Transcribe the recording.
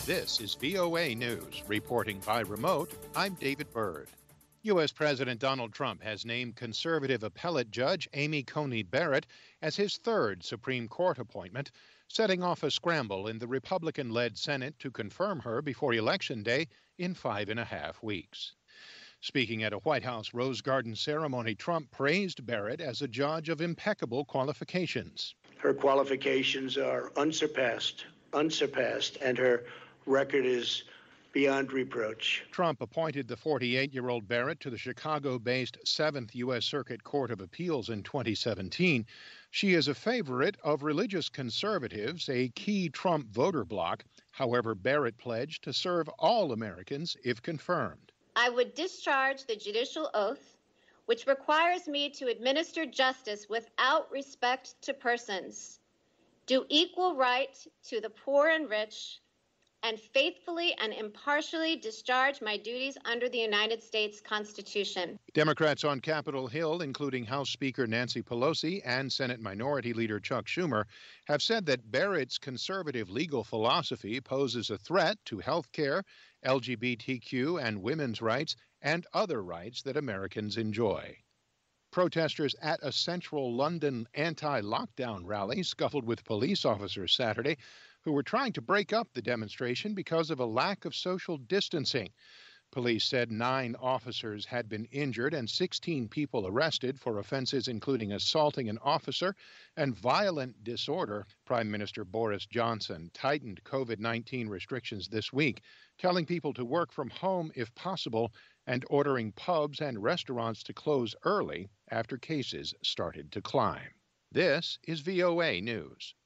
This is VOA News. Reporting by remote, I'm David Byrd. U.S. President Donald Trump has named conservative appellate judge Amy Coney Barrett as his third Supreme Court appointment, setting off a scramble in the Republican-led Senate to confirm her before Election Day in 5.5 weeks. Speaking at a White House Rose Garden ceremony, Trump praised Barrett as a judge of impeccable qualifications. Her qualifications are unsurpassed, and her record is beyond reproach. Trump appointed the 48-year-old Barrett to the Chicago-based 7th U.S. Circuit Court of Appeals in 2017. She is a favorite of religious conservatives, a key Trump voter bloc. However, Barrett pledged to serve all Americans if confirmed. I would discharge the judicial oath, which requires me to administer justice without respect to persons, do equal right to the poor and rich, and faithfully and impartially discharge my duties under the United States Constitution. Democrats on Capitol Hill, including House Speaker Nancy Pelosi and Senate Minority Leader Chuck Schumer, have said that Barrett's conservative legal philosophy poses a threat to health care, LGBTQ and women's rights, and other rights that Americans enjoy. Protesters at a central London anti-lockdown rally scuffled with police officers Saturday who were trying to break up the demonstration because of a lack of social distancing. Police said 9 officers had been injured and 16 people arrested for offenses including assaulting an officer and violent disorder. Prime Minister Boris Johnson tightened COVID-19 restrictions this week, telling people to work from home if possible and ordering pubs and restaurants to close early after cases started to climb. This is VOA News.